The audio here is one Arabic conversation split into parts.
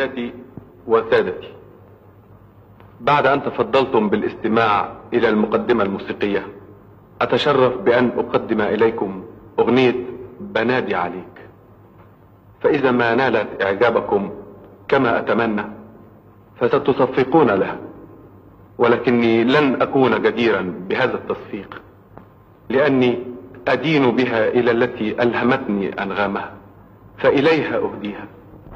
سيداتي وسادتي، بعد أن تفضلتم بالاستماع إلى المقدمة الموسيقية، أتشرف بأن أقدم إليكم أغنية بنادي عليك. فإذا ما نالت إعجابكم كما أتمنى فستصفقون لها، ولكني لن أكون جديرا بهذا التصفيق، لأني أدين بها إلى التي ألهمتني أنغامها، فإليها أهديها.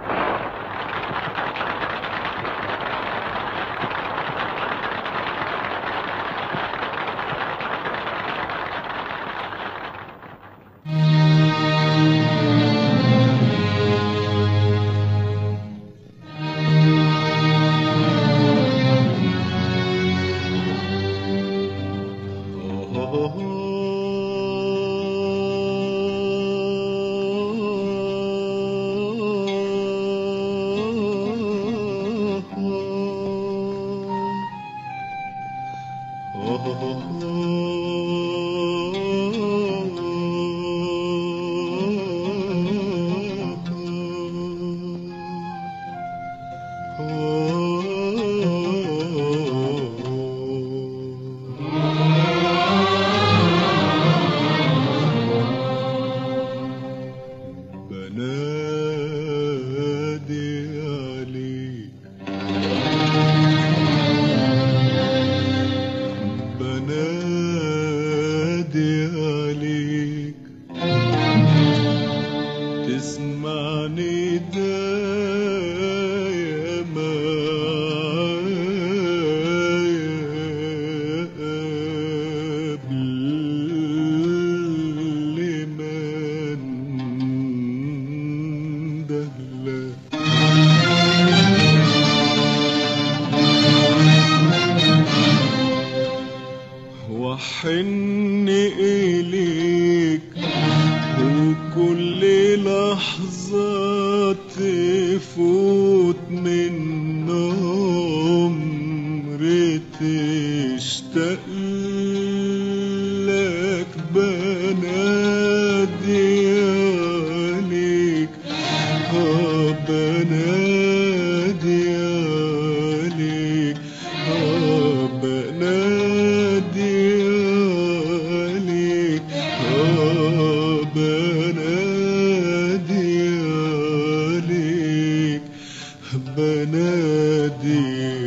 وحن إليك وكل لحظة تفوت من عمري تشتاق لك. بنادي عليك بنادي عليك بنادي عليك بنادي عليك بنادي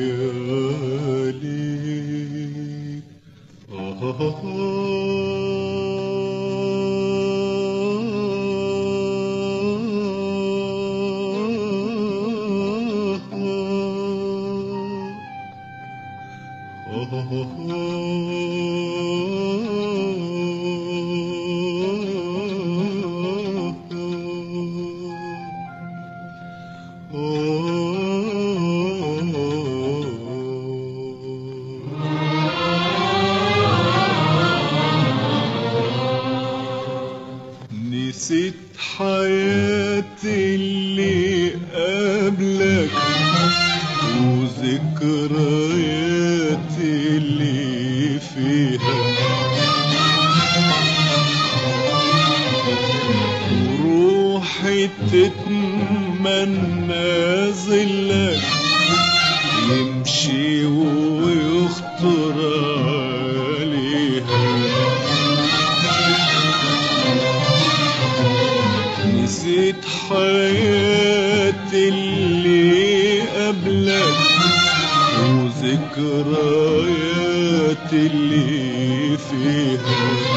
نسيت حياتي اللي قبلك وذكرياتي اللي فيها، وروحي تتمنى ظلك يمشي ويخطر عليها. نسيت حياتي اللي قبلك وذكرياتي اللي فيها،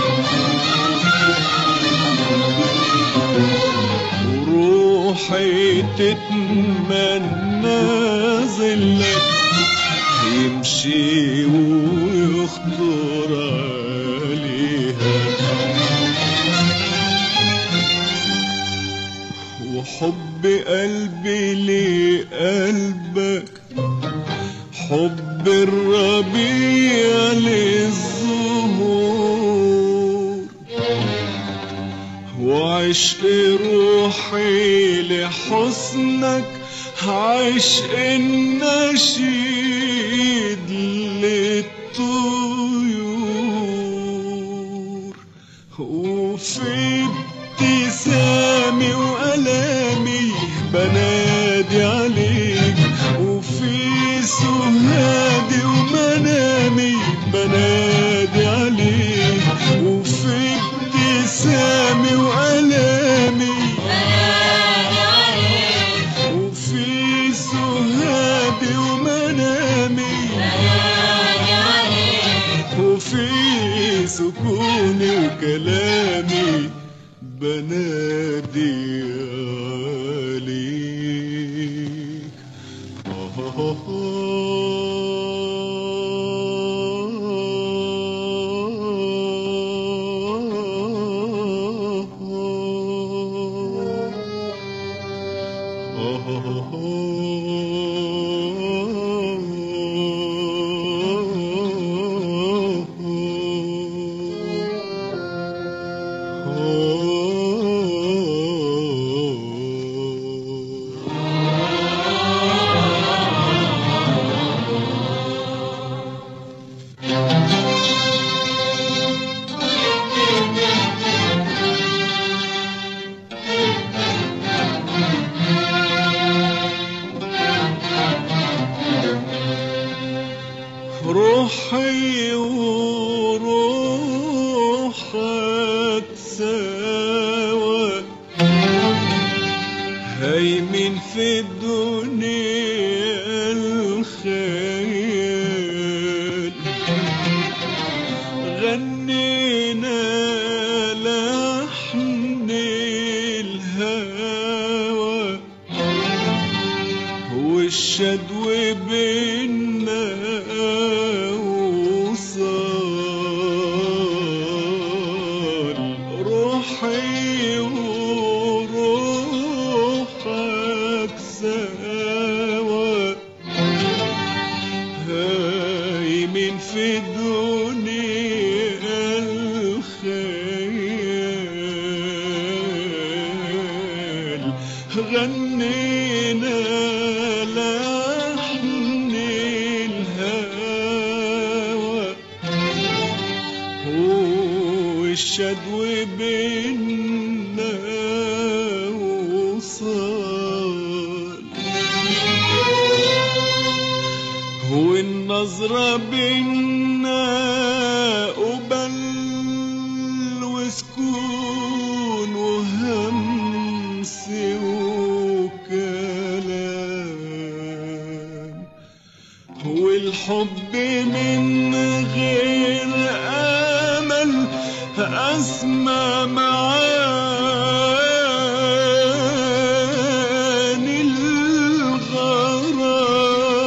وروحي تتمنى ظلك يمشي ويخطر عليها. وحب قلبي لقلبك حب الربيع للزهور، وعشق روحي لحسنك عشق النشيد للطيور. وفي ابتسامي وألامي بنادي عليك لوني وكلامي بنادي عليك. روحي وروحك سوا هايمين في الدنيا الخيال، غنينا لحن الهوى والشدو بينا وصال. روحي وروحك سوا هايمين في دنيا الخيال، غنينا لحن الهوى والشدو بينا وصال، والنظرة بينا قبل وسكون وهمس وكلام، والحب من غير أمل أسمى معاني الغرام.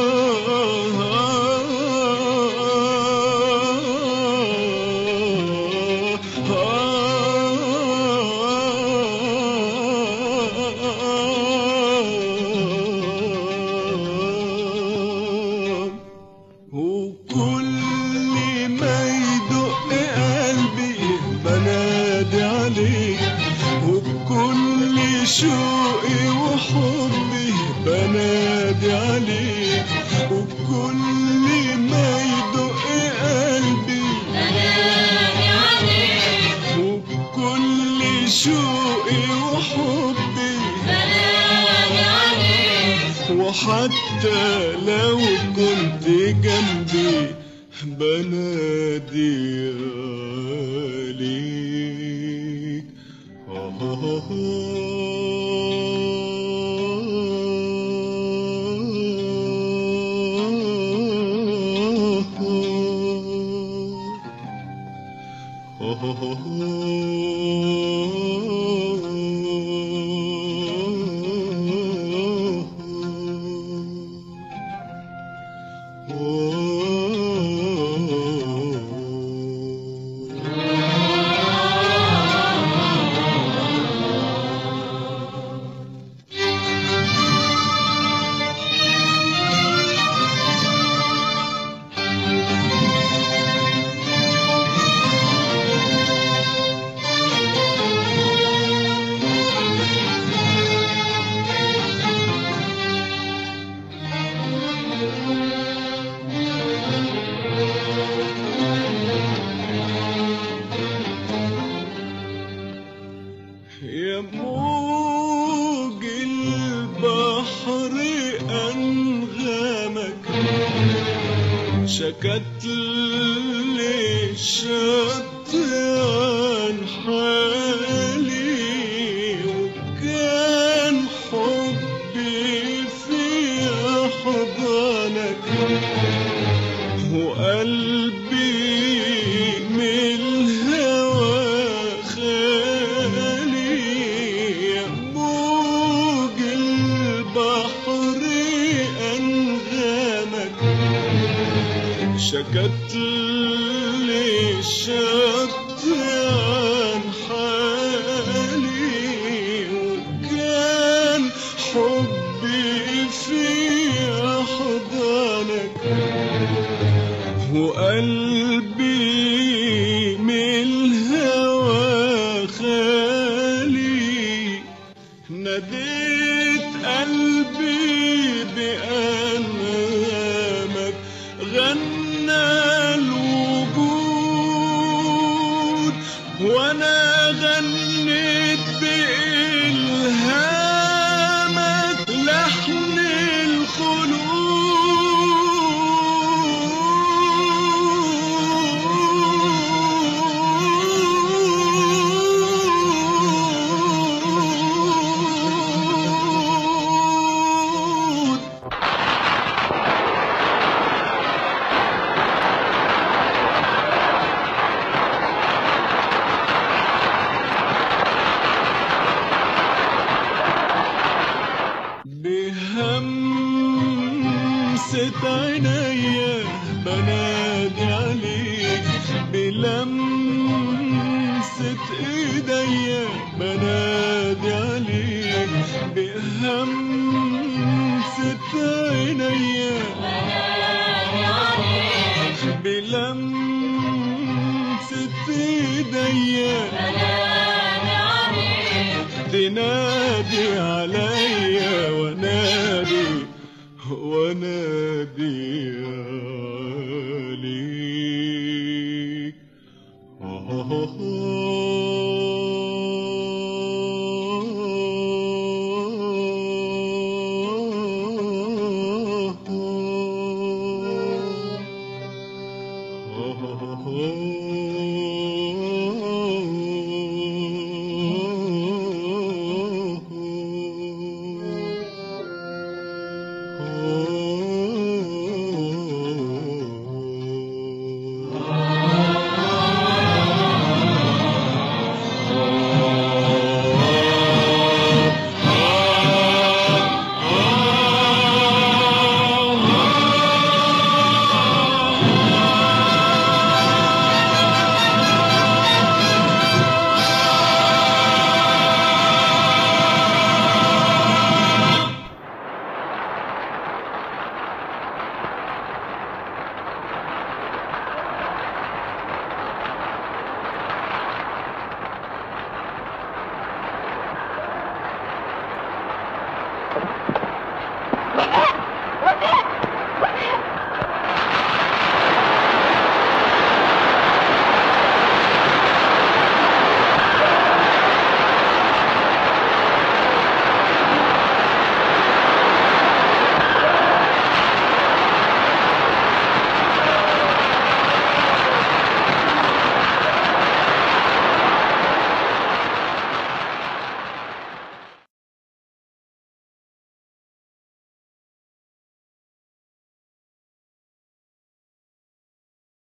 وكل ما يدق قلبي بنادي عليك، وبكل شوقي وحبي بنادي عليك، وبكل ما يدق قلبي بنادي عليك، وبكل شوقي وحبي بنادي عليك، وحتى لو كنت جنبي بنادي يا موج البحر أنغامك، شكت لي الشط عن حالي، وكان حبي في أحضانك، وقلبي من الهوى جاتلي شطيان حالي وكان حبي في أحضانك وقلبي من الهوى خالي ناديت قلبي بأنغامك غنى الوجود وانا غنيت بإلهامك لحن بهمسة عينيا بنادي عليك بلمسة ايديا بنادي عليك بهمسة عينيا بنادي عليك بلمسة ايديا بنادي عليك تنادي عليا ونادي عليك